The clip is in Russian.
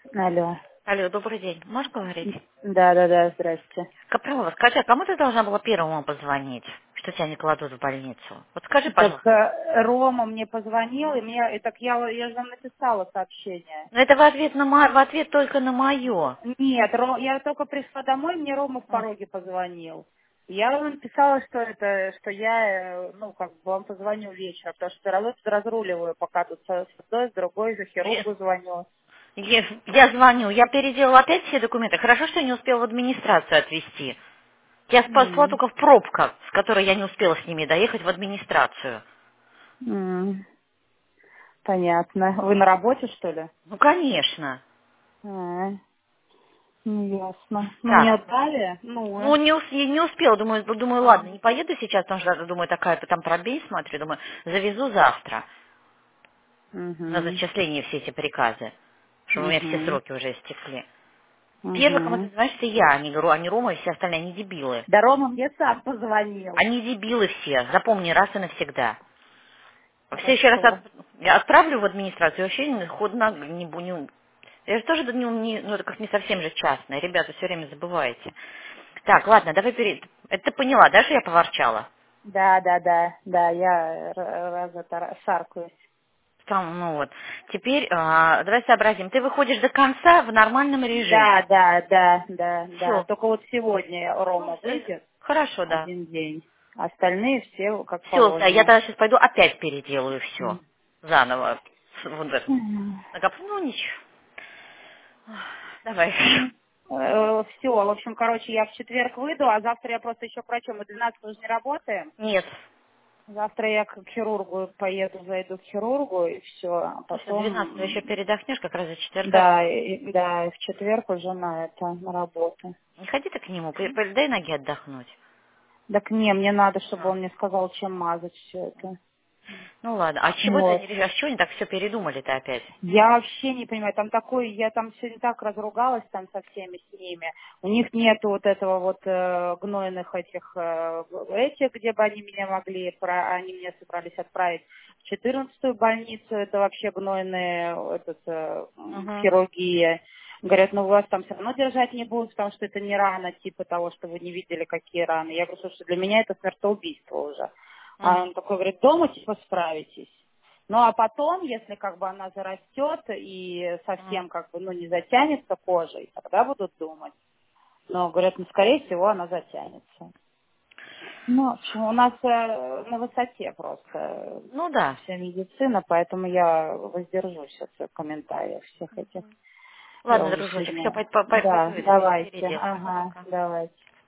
Алло. Алло, добрый день. Можешь говорить? Да, здрасте. Капралова, скажи, а кому ты должна была первому позвонить, что тебя не кладут в больницу? Вот скажи, Так пожалуйста. Рома мне позвонил, и мне, так я же вам написала сообщение. Ну это в ответ только на мое. Нет, я только пришла домой, мне Рома в пороге позвонил. Я вам написала, что я, как бы вам позвоню вечером, потому что разруливаю, пока тут с одной, с другой, за хирургу звоню. Я звоню, я переделала опять все документы. Хорошо, что я не успела в администрацию отвезти. Я спасла М, только в пробках, с которой я не успела с ними доехать в администрацию. м, Понятно. Вы на работе, что ли? Ну, конечно. А, ясно. Ну, мне Так. отдали? Ну, я не успела, думаю, ладно, не поеду сейчас, потому что, думаю, такая-то там пробей, смотрю, думаю, завезу завтра. На Угу. зачисление все эти приказы, чтобы у меня все Угу. сроки уже истекли. Первый, кому ты Угу. знаешь, это я, они Рома и все остальные, они дебилы. Да Рома мне сам позвонил. Они дебилы все, запомни раз и навсегда. В следующий раз Хорошо. я отправлю в администрацию, вообще не буду. Я же тоже, ну это как не совсем же частное, ребята все время забываете. Так, ладно, давай Это ты поняла, да, что я поворчала? Да, я шаркаюсь. Там, ну вот. Теперь давай сообразим. Ты выходишь до конца в нормальном режиме. Да. Все. Только вот сегодня Ну, Рома выйдет хорошо, да. один день. Остальные все как Все, да, я положено. тогда сейчас пойду опять переделаю все. М. Заново. Вот это. Ну, ничего. Давай. Все, в общем, короче, я в четверг выйду, а завтра я просто еще к врачу. Мы 12 уже не работаем. Нет. Завтра я к хирургу поеду, зайду к хирургу, и все. А Ну что, 12 потом, еще передохнешь, как раз за четверга. да, и в четверг уже на работу. Не ходи ты к нему, дай ноги отдохнуть. Так не, мне надо, чтобы А. он мне сказал, чем мазать все это. Ну ладно. А чего ты, Вот. а с чего они так все передумали-то опять? Я вообще не понимаю, там такой, я там сегодня так разругалась там со всеми с ними. У них нету вот этого вот гнойных этих, где бы они меня могли, они меня собрались отправить в 14-ю больницу, это вообще гнойная Угу. хирургия. Говорят, ну вас там все равно держать не будут, потому что это не рана, типа того, что вы не видели, какие раны. Я говорю, слушай, для меня это смертоубийство уже. А Угу. он такой говорит, дома типа справитесь. Ну а потом, если как бы она зарастет и совсем как бы не затянется кожей, тогда будут думать. Но говорят, ну скорее всего она затянется. Ну, в общем, у нас на высоте просто Ну да. вся медицина, поэтому я воздержусь от комментариев всех этих. Я Ладно, уже дружочек, все, сегодня... пойду Да, это давайте. переделаю. Ага, Пока. давайте.